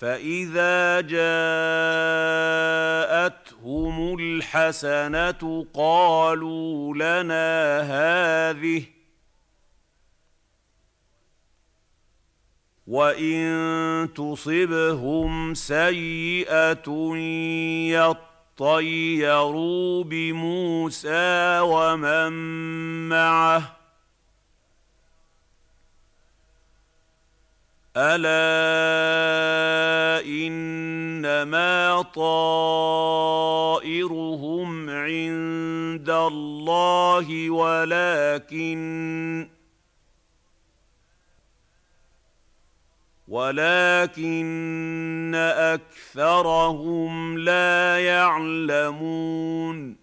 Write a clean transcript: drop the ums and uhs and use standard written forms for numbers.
فإذا جاءتهم الحسنة قالوا لنا هذه وإن تصبهم سيئة يطيروا بموسى ومن معه ألا إنما طائرهم عند الله ولكن أكثرهم لا يعلمون